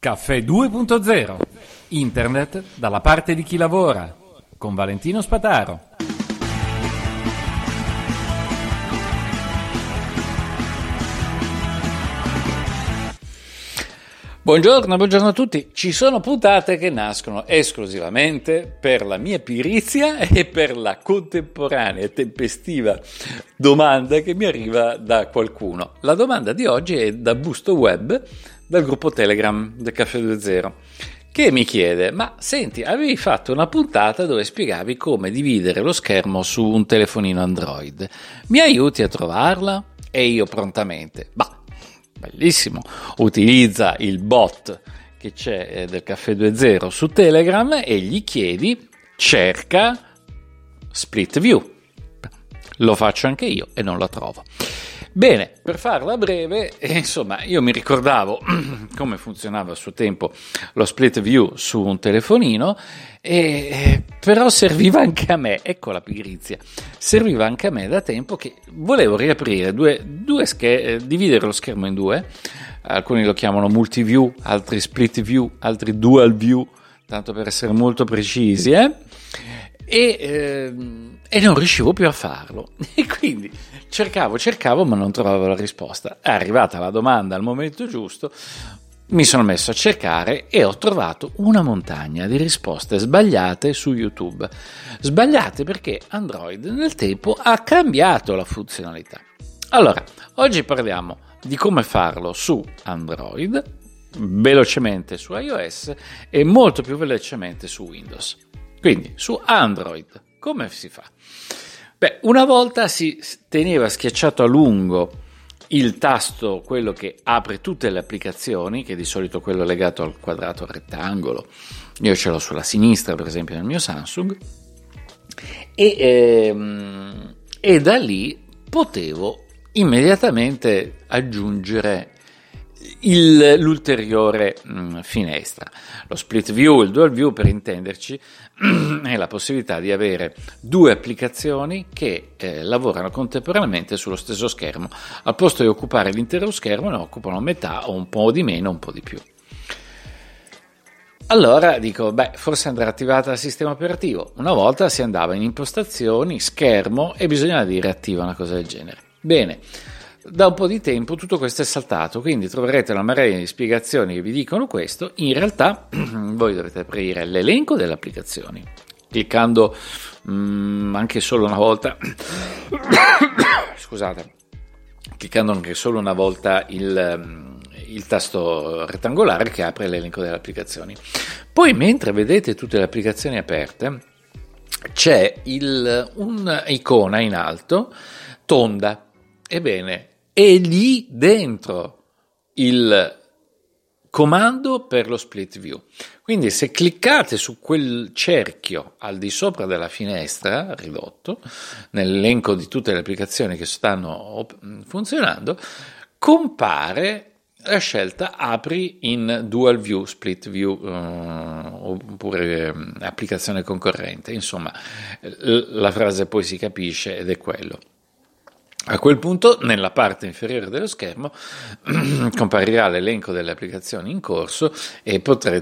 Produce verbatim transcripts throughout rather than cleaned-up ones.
Caffè due punto zero. Internet dalla parte di chi lavora. Con Valentino Spataro. Buongiorno, buongiorno a tutti. Ci sono puntate che nascono esclusivamente per la mia pirizia e per la contemporanea e tempestiva domanda che mi arriva da qualcuno. La domanda di oggi è da Busto Web, dal gruppo Telegram del Caffè due punto zero, che mi chiede: ma senti, avevi fatto una puntata dove spiegavi come dividere lo schermo su un telefonino Android. Mi aiuti a trovarla? E io prontamente: bah, bellissimo, utilizza il bot che c'è eh, del Caffè due punto zero su Telegram e gli chiedi cerca split view. Lo faccio anche io e non la trovo. Bene, per farla breve, eh, insomma, io mi ricordavo come funzionava a suo tempo lo split view su un telefonino, e, eh, però serviva anche a me, ecco la pigrizia, serviva anche a me da tempo che volevo riaprire due, due scher- eh, dividere lo schermo in due, alcuni lo chiamano multiview, altri split view, altri dual view, tanto per essere molto precisi, eh? E, eh, e non riuscivo più a farlo, e quindi cercavo, cercavo ma non trovavo la risposta. È arrivata la domanda al momento giusto, mi sono messo a cercare e ho trovato una montagna di risposte sbagliate su YouTube. Sbagliate perché Android nel tempo ha cambiato la funzionalità. Allora, oggi parliamo di come farlo su Android, velocemente su iOS e molto più velocemente su Windows. Quindi su Android come si fa? Beh, una volta si teneva schiacciato a lungo il tasto, quello che apre tutte le applicazioni, che di solito è quello legato al quadrato, al rettangolo. Io ce l'ho sulla sinistra, per esempio, nel mio Samsung, e, ehm, e da lì potevo immediatamente aggiungere Il, l'ulteriore mh, finestra. Lo split view, il dual view per intenderci, è la possibilità di avere due applicazioni che eh, lavorano contemporaneamente sullo stesso schermo. Al posto di occupare l'intero schermo ne occupano metà o un po' di meno, un po' di più. Allora dico, beh, forse andrà attivata il sistema operativo. Una volta si andava in impostazioni, schermo, e bisognava dire attiva una cosa del genere. Bene, da un po' di tempo tutto questo è saltato, quindi troverete una marea di spiegazioni che vi dicono questo. In realtà voi dovete aprire l'elenco delle applicazioni, cliccando mh, anche solo una volta scusate, cliccando anche solo una volta il, il tasto rettangolare che apre l'elenco delle applicazioni. Poi, mentre vedete tutte le applicazioni aperte, c'è il, un'icona in alto tonda. Ebbene, è lì dentro il comando per lo split view. Quindi se cliccate su quel cerchio al di sopra della finestra ridotto, nell'elenco di tutte le applicazioni che stanno funzionando, compare la scelta apri in dual view, split view, uh, oppure uh, applicazione concorrente. Insomma, la frase poi si capisce ed è quello. A quel punto, nella parte inferiore dello schermo, comparirà l'elenco delle applicazioni in corso e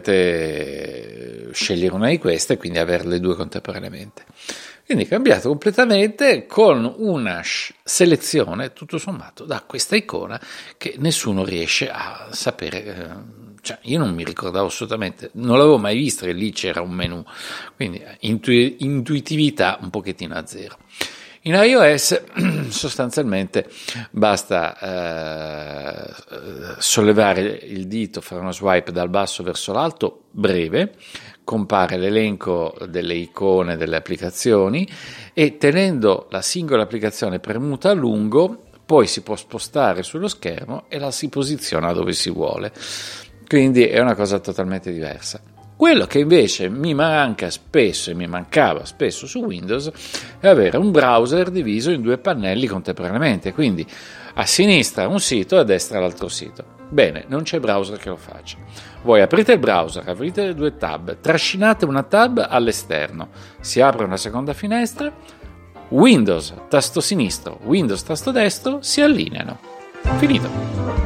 potrete scegliere una di queste e quindi averle due contemporaneamente. Quindi cambiato completamente, con una selezione tutto sommato da questa icona che nessuno riesce a sapere. Cioè, io non mi ricordavo assolutamente, non l'avevo mai vista che lì c'era un menu, quindi intu- intuitività un pochettino a zero. In iOS sostanzialmente basta eh, sollevare il dito, fare uno swipe dal basso verso l'alto breve, compare l'elenco delle icone delle applicazioni e tenendo la singola applicazione premuta a lungo poi si può spostare sullo schermo e la si posiziona dove si vuole. Quindi è una cosa totalmente diversa. Quello che invece mi manca spesso e mi mancava spesso su Windows è avere un browser diviso in due pannelli contemporaneamente, quindi a sinistra un sito e a destra l'altro sito. Bene, non c'è browser che lo faccia. Voi aprite il browser, aprite le due tab, trascinate una tab all'esterno, si apre una seconda finestra, Windows tasto sinistro, Windows tasto destro si allineano. Finito.